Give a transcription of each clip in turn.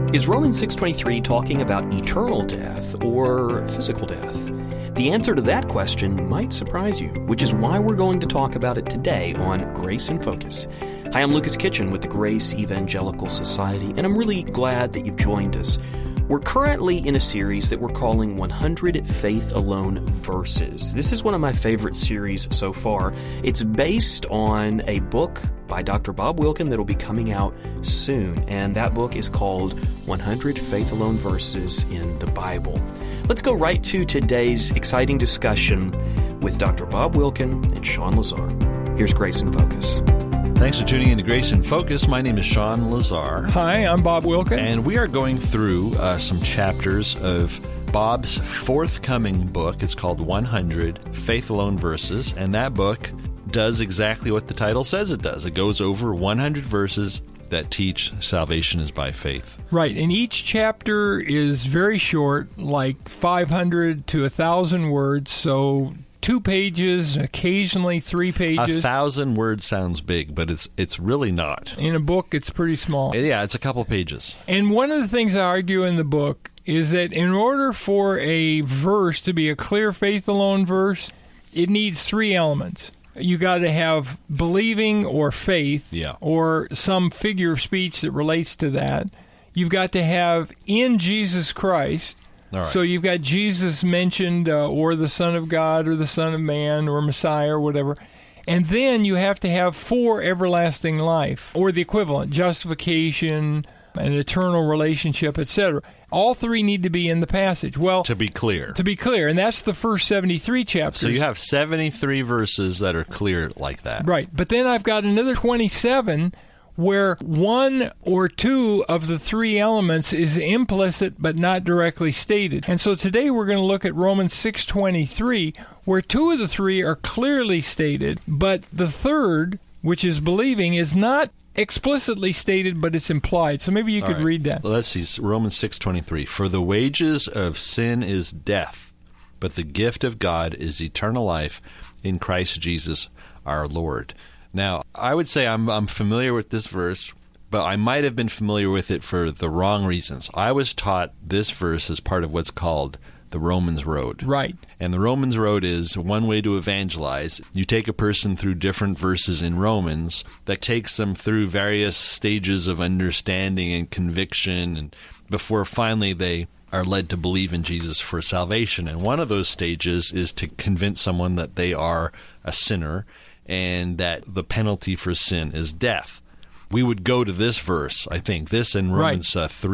Is Romans 6:23 talking about eternal death or physical death? The answer to that question might surprise you, which is why we're going to talk about it today on Grace in Focus. Hi, I'm Lucas Kitchen with the Grace Evangelical Society, and I'm really glad that you've joined us. We're currently in a series that we're calling 100 Faith Alone Verses. This is one of my favorite series so far. It's based on a book by Dr. Bob Wilkin that will be coming out soon, and that book is called 100 Faith Alone Verses in the Bible. Let's go right to today's exciting discussion with Dr. Bob Wilkin and Sean Lazar. Here's Grace in Focus. Thanks for tuning in to Grace in Focus. My name is Sean Lazar. Hi, I'm Bob Wilkin. And we are going through some chapters of Bob's forthcoming book. It's called 100 Faith Alone Verses, and that book does exactly what the title says it does. It goes over 100 verses that teach salvation is by faith. Right, and each chapter is very short, like 500 to 1,000 words, so 2 pages, occasionally 3 pages. 1,000 words sounds big, but it's really not. In a book, it's pretty small. Yeah, it's a couple pages. And one of the things I argue in the book is that in order for a verse to be a clear faith alone verse, it needs 3 elements. You got to have believing or faith, or some figure of speech that relates to that. You've got to have in Jesus Christ. All right. So you've got Jesus mentioned, or the Son of God, or the Son of Man, or Messiah, or whatever. And then you have to have for everlasting life, or the equivalent, justification, an eternal relationship, etc. All 3 need to be in the passage. Well, to be clear. And that's the first 73 chapters. So you have 73 verses that are clear like that. Right. But then I've got another 27 where 1 or 2 of the 3 elements is implicit but not directly stated. And so today we're going to look at Romans 6:23, where 2 of the 3 are clearly stated, but the third, which is believing, is not explicitly stated, but it's implied. So maybe you could read that. Well, let's see. Romans 6:23. For the wages of sin is death, but the gift of God is eternal life in Christ Jesus our Lord. Now, I would say I'm familiar with this verse, but I might have been familiar with it for the wrong reasons. I was taught this verse as part of what's called the Romans Road. Right. And the Romans Road is one way to evangelize. You take a person through different verses in Romans that takes them through various stages of understanding and conviction, and before finally they are led to believe in Jesus for salvation. And one of those stages is to convince someone that they are a sinner and that the penalty for sin is death. We would go to this verse, I think, this in Romans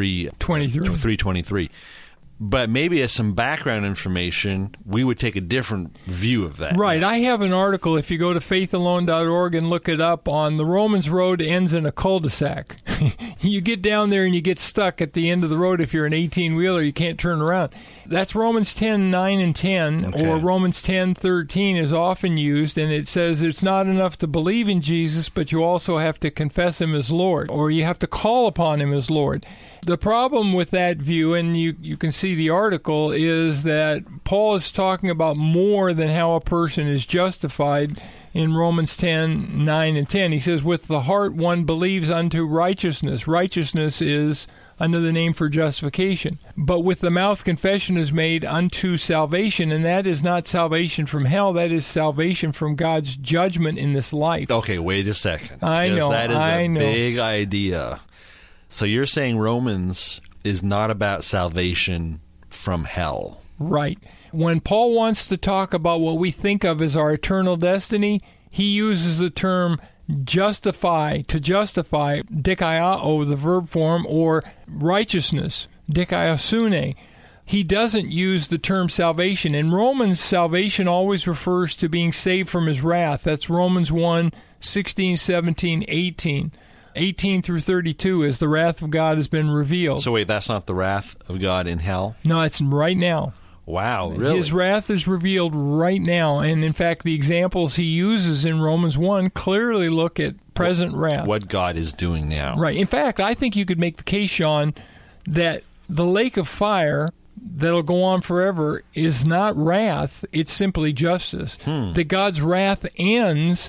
3:23. But maybe as some background information, we would take a different view of that. Right. I have an article, if you go to faithalone.org and look it up, on the Romans Road ends in a cul-de-sac. You get down there and you get stuck at the end of the road if you're an 18-wheeler. You can't turn around. That's Romans 10:9 and 10, or Romans 10:13 is often used, and it says it's not enough to believe in Jesus, but you also have to confess Him as Lord, or you have to call upon Him as Lord. The problem with that view, and you can see the article, is that Paul is talking about more than how a person is justified in Romans 10:9 and 10. He says, with the heart one believes unto righteousness. Righteousness is another name for justification. But with the mouth confession is made unto salvation, and that is not salvation from hell, that is salvation from God's judgment in this life. Okay, wait a second. I know. That is a big idea. So you're saying Romans is not about salvation from hell. Right. When Paul wants to talk about what we think of as our eternal destiny, he uses the term justify, to justify, dikaiao, the verb form, or righteousness, dikaiosune. He doesn't use the term salvation. In Romans, salvation always refers to being saved from His wrath. That's Romans 1:16, 17, 18. 18 through 32 is the wrath of God has been revealed. So wait, that's not the wrath of God in hell? No, it's right now. Wow, really? His wrath is revealed right now. And in fact, the examples he uses in Romans 1 clearly look at present wrath. What God is doing now. Right. In fact, I think you could make the case, Sean, that the lake of fire that'll go on forever is not wrath, it's simply justice. That God's wrath ends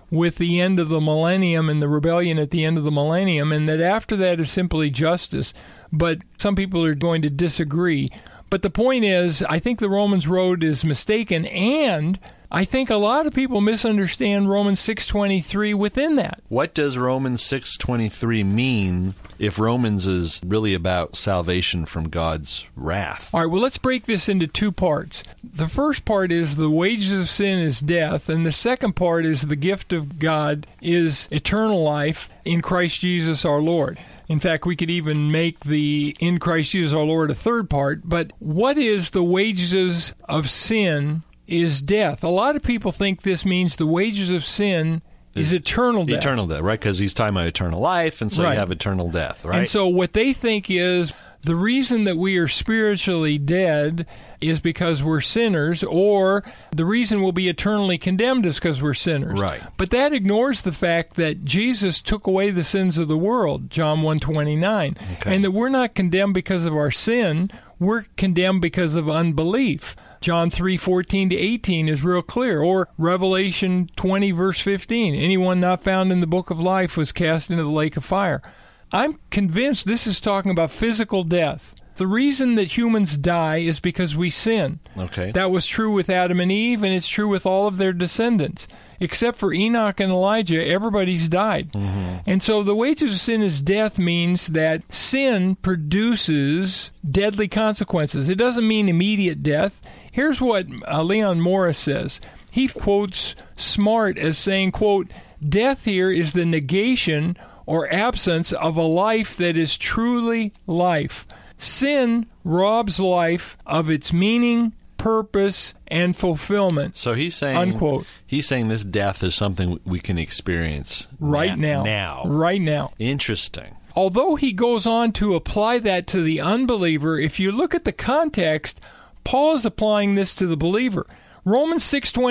with the end of the millennium and the rebellion at the end of the millennium, and that after that is simply justice. But some people are going to disagree. But the point is, I think the Romans road is mistaken, and I think a lot of people misunderstand Romans 6:23 within that. What does Romans 6:23 mean if Romans is really about salvation from God's wrath? All right, well, let's break this into two parts. The first part is the wages of sin is death, and the second part is the gift of God is eternal life in Christ Jesus our Lord. In fact, we could even make the in Christ Jesus our Lord a third part. But what is the wages of sin is death? A lot of people think this means the wages of sin is eternal death. Eternal death, right? Because he's talking about eternal life, and so you have eternal death, right? And so what they think is the reason that we are spiritually dead is because we're sinners, or the reason we'll be eternally condemned is because we're sinners. Right. But that ignores the fact that Jesus took away the sins of the world, John 1:29, and that we're not condemned because of our sin, we're condemned because of unbelief. John 3:14-18 is real clear, or Revelation 20, verse 15, anyone not found in the book of life was cast into the lake of fire. I'm convinced this is talking about physical death. The reason that humans die is because we sin. Okay. That was true with Adam and Eve, and it's true with all of their descendants. Except for Enoch and Elijah, everybody's died. Mm-hmm. And so the wages of sin is death means that sin produces deadly consequences. It doesn't mean immediate death. Here's what Leon Morris says. He quotes Smart as saying, quote, "Death here is the negation or absence of a life that is truly life. Sin robs life of its meaning, purpose, and fulfillment." So he's saying, unquote. He's saying this death is something we can experience right now. Right now. Interesting. Although he goes on to apply that to the unbeliever, if you look at the context, Paul is applying this to the believer. Romans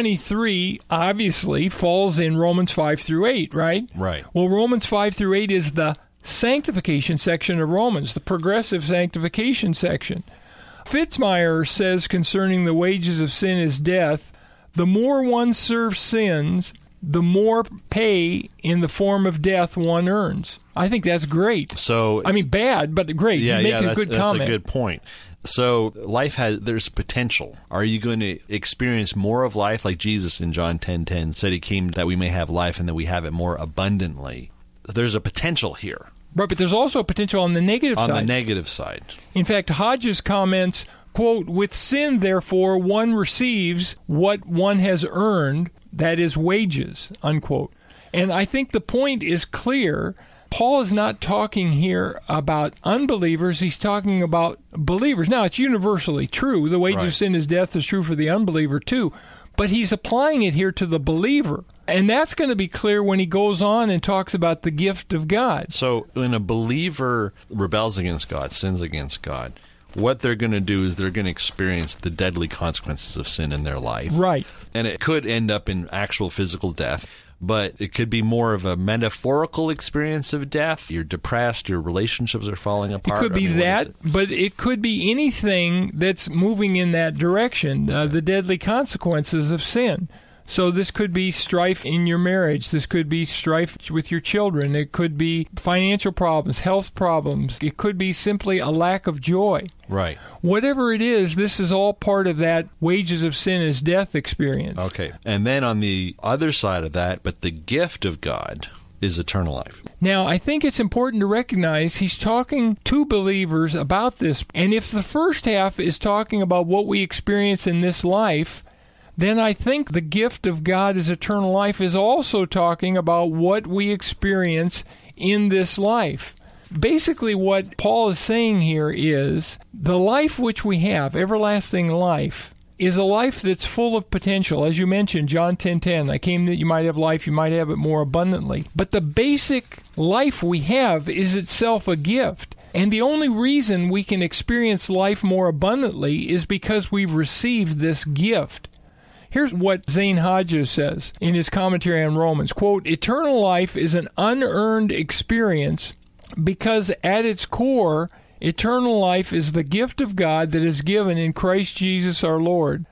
6:23 obviously falls in Romans 5-8, right? Right. Well, Romans 5-8 is the sanctification section of Romans, the progressive sanctification section. Fitzmyer says concerning the wages of sin is death, the more one serves sins, the more pay in the form of death one earns. I think that's great. So, I mean, bad, but great. Yeah, He's making a good comment. That's a good point. So life there's potential. Are you going to experience more of life like Jesus in John 10:10 said he came that we may have life and that we have it more abundantly? There's a potential here. Right, but there's also a potential on the negative side. On the negative side. In fact, Hodges comments, quote, "With sin, therefore, one receives what one has earned, that is wages," unquote. And I think the point is clear. Paul is not talking here about unbelievers. He's talking about believers. Now, it's universally true. The wages of sin is death is true for the unbeliever, too. But he's applying it here to the believer. And that's going to be clear when he goes on and talks about the gift of God. So when a believer rebels against God, sins against God, what they're going to do is they're going to experience the deadly consequences of sin in their life. Right. And it could end up in actual physical death. But it could be more of a metaphorical experience of death. You're depressed, your relationships are falling apart. It could be but it could be anything that's moving in that direction, the deadly consequences of sin. So this could be strife in your marriage. This could be strife with your children. It could be financial problems, health problems. It could be simply a lack of joy. Right. Whatever it is, this is all part of that wages of sin is death experience. Okay. And then on the other side of that, but the gift of God is eternal life. Now, I think it's important to recognize he's talking to believers about this. And if the first half is talking about what we experience in this life, then I think the gift of God is eternal life is also talking about what we experience in this life. Basically, what Paul is saying here is the life which we have, everlasting life, is a life that's full of potential. As you mentioned, John 10:10, I came that you might have life, you might have it more abundantly. But the basic life we have is itself a gift. And the only reason we can experience life more abundantly is because we've received this gift. Here's what Zane Hodges says in his commentary on Romans, quote, "Eternal life is an unearned experience because at its core, eternal life is the gift of God that is given in Christ Jesus our Lord.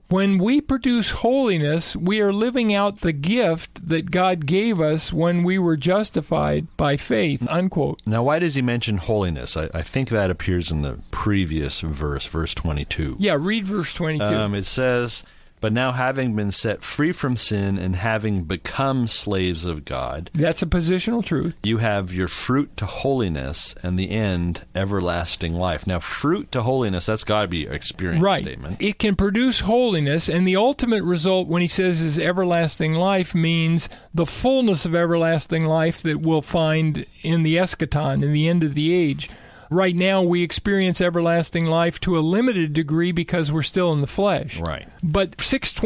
When we produce holiness, we are living out the gift that God gave us when we were justified by faith, unquote. Now, why does he mention holiness? I think that appears in the previous verse, verse 22. Yeah, read verse 22. It says, "But now having been set free from sin and having become slaves of God," that's a positional truth, "you have your fruit to holiness and the end, everlasting life." Now, fruit to holiness, that's got to be an experience statement. It can produce holiness, and the ultimate result, when he says is everlasting life, means the fullness of everlasting life that we'll find in the eschaton, in the end of the age. Right now, we experience everlasting life to a limited degree because we're still in the flesh. Right. But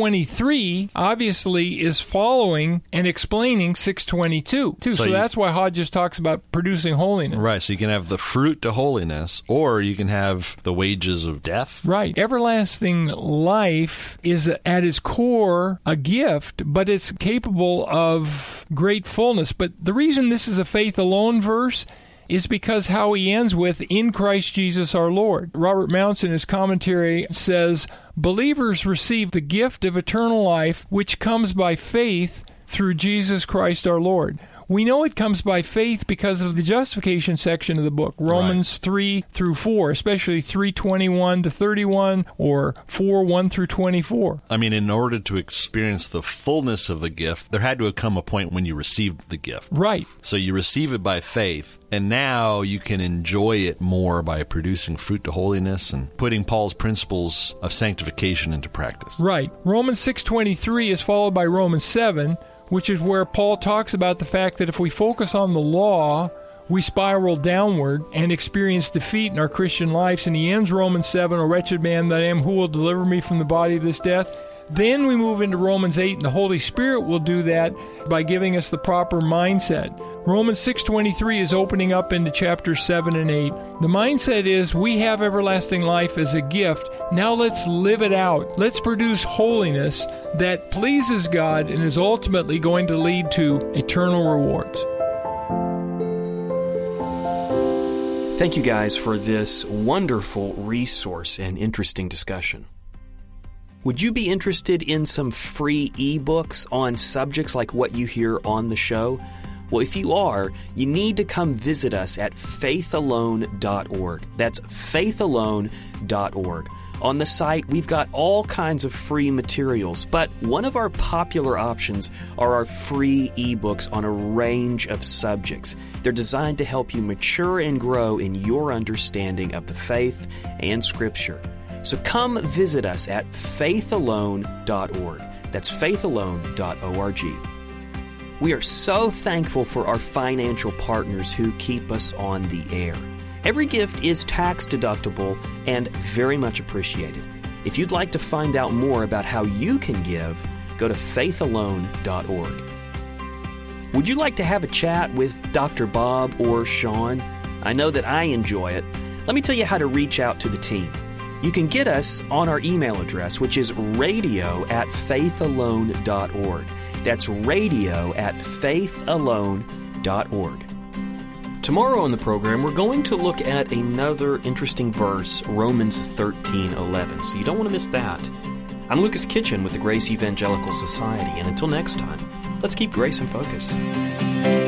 623 obviously is following and explaining 622, too. So that's why Hodges talks about producing holiness. Right. So you can have the fruit to holiness, or you can have the wages of death. Right. Everlasting life is at its core a gift, but it's capable of great fullness. But the reason this is a faith alone verse is because how he ends with, "in Christ Jesus our Lord." Robert Mounce in his commentary says, "Believers receive the gift of eternal life, which comes by faith through Jesus Christ our Lord." We know it comes by faith because of the justification section of the book, Romans 3 through 4, especially 3:21 to 31 or 4:1 through 24. I mean, in order to experience the fullness of the gift, there had to have come a point when you received the gift. Right. So you receive it by faith, and now you can enjoy it more by producing fruit to holiness and putting Paul's principles of sanctification into practice. Right. Romans 6:23 is followed by Romans 7, which is where Paul talks about the fact that if we focus on the law, we spiral downward and experience defeat in our Christian lives. And he ends Romans 7, "O wretched man that I am, who will deliver me from the body of this death?" Then we move into Romans 8, and the Holy Spirit will do that by giving us the proper mindset. Romans 6:23 is opening up into chapters 7 and 8. The mindset is we have everlasting life as a gift. Now let's live it out. Let's produce holiness that pleases God and is ultimately going to lead to eternal rewards. Thank you guys for this wonderful resource and interesting discussion. Would you be interested in some free ebooks on subjects like what you hear on the show? Well, if you are, you need to come visit us at faithalone.org. That's faithalone.org. On the site, we've got all kinds of free materials, but one of our popular options are our free ebooks on a range of subjects. They're designed to help you mature and grow in your understanding of the faith and Scripture. So come visit us at faithalone.org. That's faithalone.org. We are so thankful for our financial partners who keep us on the air. Every gift is tax deductible and very much appreciated. If you'd like to find out more about how you can give, go to faithalone.org. Would you like to have a chat with Dr. Bob or Sean? I know that I enjoy it. Let me tell you how to reach out to the team. You can get us on our email address, which is radio@faithalone.org. That's radio@faithalone.org. Tomorrow on the program, we're going to look at another interesting verse, Romans 13:11, so you don't want to miss that. I'm Lucas Kitchen with the Grace Evangelical Society, and until next time, let's keep grace in focus.